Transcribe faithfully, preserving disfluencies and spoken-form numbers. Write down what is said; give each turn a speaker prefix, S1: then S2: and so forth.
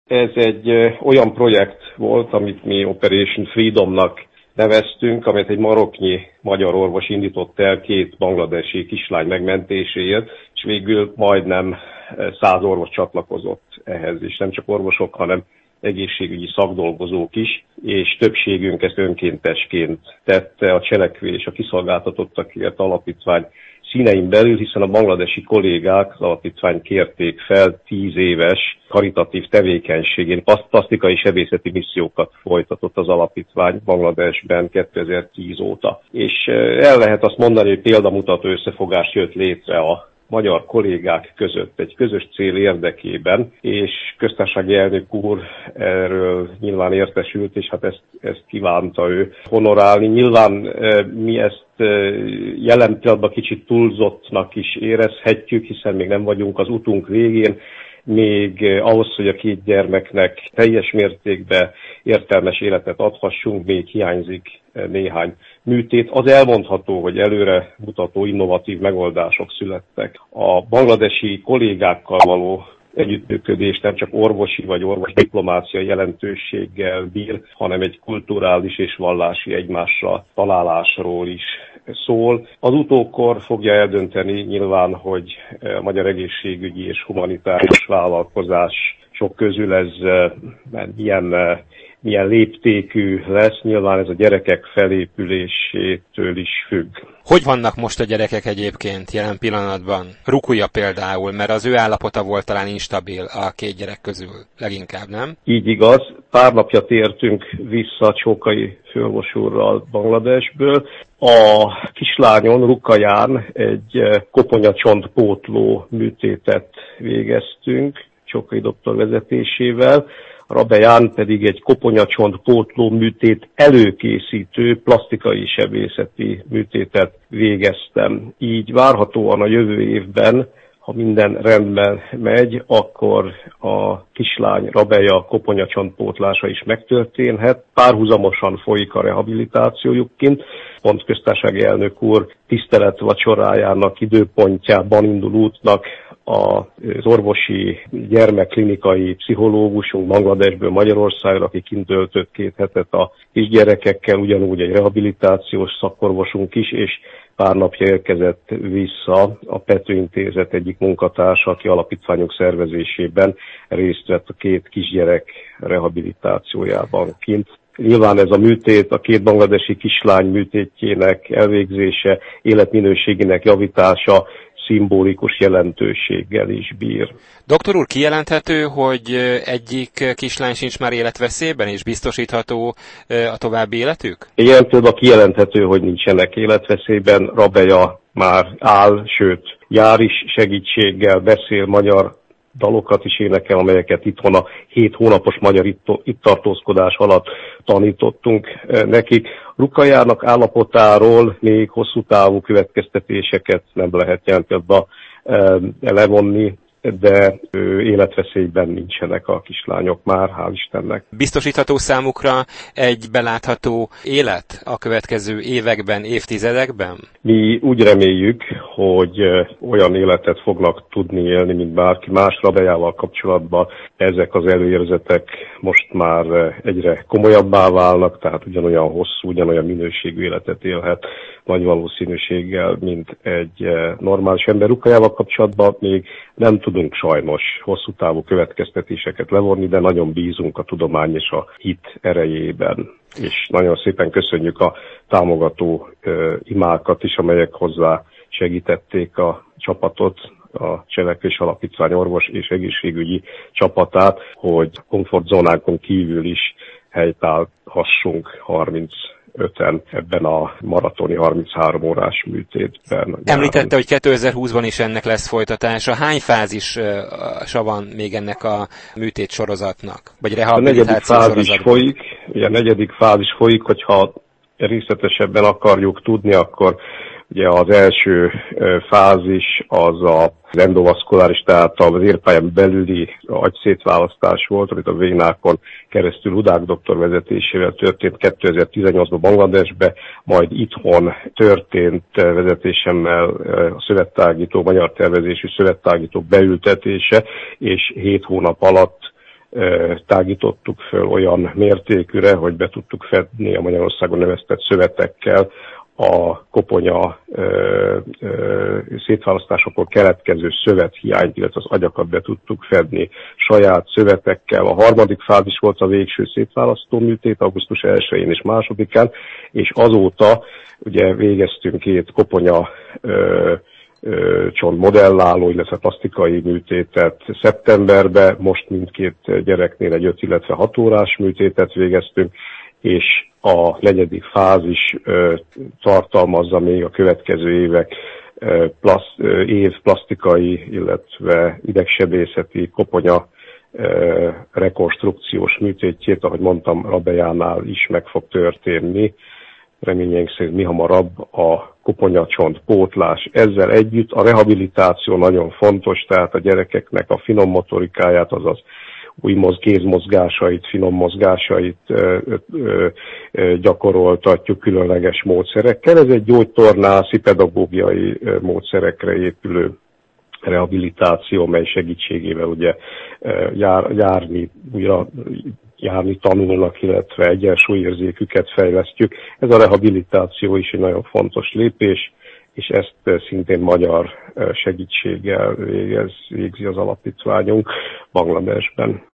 S1: Ez egy olyan projekt volt, amit mi Operation Freedomnak neveztünk, amelyet egy maroknyi magyar orvos indított el két bangladesi kislány megmentéséért, és végül majdnem száz orvos csatlakozott ehhez, és nem csak orvosok, hanem egészségügyi szakdolgozók is, és többségünk ezt önkéntesként tette a Cselekvés a Kiszolgáltatottakért Alapítvány színein belül, hiszen a bangladesi kollégák az alapítvány kérték fel tíz éves karitatív tevékenységén. Plasztikai sebészeti missziókat folytatott az alapítvány Bangladesben kétezer-tíz óta. És el lehet azt mondani, hogy példamutató összefogás jött létre a magyar kollégák között egy közös cél érdekében, és köztársasági elnök úr erről nyilván értesült, és hát ezt, ezt kívánta ő honorálni. Nyilván mi ezt jelen pillanatban kicsit túlzottnak is érezhetjük, hiszen még nem vagyunk az utunk végén, még ahhoz, hogy a két gyermeknek teljes mértékben értelmes életet adhassunk, még hiányzik néhány műtét. Az elmondható, hogy előre mutató innovatív megoldások születtek. A bangladesi kollégákkal való együttműködés nem csak orvosi vagy orvosdiplomáciai jelentőséggel bír, hanem egy kulturális és vallási egymásra találásról is szól. Az utókor fogja eldönteni nyilván, hogy a magyar egészségügyi és humanitárius vállalkozás sok közül ez milyen, milyen léptékű lesz. Nyilván ez a gyerekek felépülésétől is függ.
S2: Hogy vannak most a gyerekek egyébként jelen pillanatban? Rukuja például, mert az ő állapota volt talán instabil a két gyerek közül leginkább, nem?
S1: Így igaz. Pár napja tértünk vissza Csókai főorvos úrral Bangladesből. A kislányon, Rukaján egy koponyacsontpótló műtétet végeztünk Csókai doktor vezetésével. Rabeján pedig egy koponyacsontpótló műtét előkészítő plastikai sebészeti műtétet végeztem. Így várhatóan a jövő évben, ha minden rendben megy, akkor a kislány Rabeja koponyacsontpótlása is megtörténhet. Párhuzamosan folyik a rehabilitációjuk kint. Pont köztársasági elnök úr tiszteletvacsorájának időpontjában indul útnak az orvosi gyermekklinikai pszichológusunk Bangladesből Magyarországra, aki kint töltött két hetet a kisgyerekekkel, ugyanúgy egy rehabilitációs szakorvosunk is, és pár napja érkezett vissza a Pető Intézet egyik munkatársa, aki alapítványok szervezésében részt vett a két kisgyerek rehabilitációjában kint. Nyilván ez a műtét, a két bangladesi kislány műtétjének elvégzése, életminőségének javítása szimbolikus jelentőséggel is bír.
S2: Doktor úr, kijelenthető, hogy egyik kislány sincs már életveszélyben, és biztosítható a további életük?
S1: Ilyen például kijelenthető, hogy nincsenek életveszélyben. Rabeja már áll, sőt, jár is segítséggel, beszél magyar dalokat is énekel, amelyeket itthon a hét hónapos magyar itt, itt tartózkodás alatt tanítottunk nekik. Rukajának állapotáról még hosszú távú következtetéseket nem lehet jelentőbben levonni, de életveszélyben nincsenek a kislányok már, hál' Istennek.
S2: Biztosítható számukra egy belátható élet a következő években, évtizedekben?
S1: Mi úgy reméljük, hogy olyan életet fognak tudni élni, mint bárki más. Rabejával kapcsolatban ezek az előérzetek most már egyre komolyabbá válnak, tehát ugyanolyan hosszú, ugyanolyan minőségű életet élhet nagy valószínűséggel, mint egy normális ember. Rukajával kapcsolatban még nem tudunk sajnos hosszú távú következtetéseket levonni, de nagyon bízunk a tudomány és a hit erejében. És nagyon szépen köszönjük a támogató uh, imákat is, amelyek hozzá segítették a csapatot, a Cselekvés Alapítvány orvos és egészségügyi csapatát, hogy komfortzónánkon kívül is helytállhassunk harmincöten ebben a maratoni harminchárom órás műtétben.
S2: Említette, hogy kétezer-húszban is ennek lesz folytatása. Hány fázisa van még ennek a műtét sorozatnak? Vagy rehabilitáció
S1: sorozatnak? A negyedik fázis folyik, ugye a negyedik fázis folyik, hogyha részletesebben akarjuk tudni, akkor ugye az első fázis az az endovaszkuláris, tehát az érpályán belüli agyszétválasztás volt, amit a vénákon keresztül Hudák doktor vezetésével történt kétezer-tizennyolcban Bangladesbe, majd itthon történt vezetésemmel a szövettágító, magyar tervezésű szövettágító beültetése, és hét hónap alatt tágítottuk föl olyan mértékűre, hogy be tudtuk fedni a Magyarországon növesztett szövetekkel a koponya ö, ö, szétválasztásokból keletkező szövethiányt, illetve az agyakat be tudtuk fedni saját szövetekkel. A harmadik fázis volt a végső szétválasztó műtét, augusztus elsején és másodikán, és azóta ugye végeztünk két koponya ö, ö, csont modelláló, illetve plastikai műtétet szeptemberben, most mindkét gyereknél egy öt, illetve hat órás műtétet végeztünk, és a negyedik fázis ö, tartalmazza még a következő évek ö, plaszt, ö, év plastikai, illetve idegsebészeti koponya ö, rekonstrukciós műtétjét, ahogy mondtam, Rabejánál is meg fog történni. Reményeink szerint mi hamarabb a koponyacsont pótlás. Ezzel együtt a rehabilitáció nagyon fontos, tehát a gyerekeknek a finom motorikáját, azaz új moz, kézmozgásait, finom mozgásait ö, ö, ö, gyakoroltatjuk különleges módszerekkel. Ez egy gyógytornászi pedagógiai ö, módszerekre épülő rehabilitáció, mely segítségével ugye jár, járni, újra járni tanulnak, illetve egyensúlyérzéküket fejlesztjük. Ez a rehabilitáció is egy nagyon fontos lépés, és ezt szintén magyar segítséggel végez, végzi az alapítványunk Bangladesben.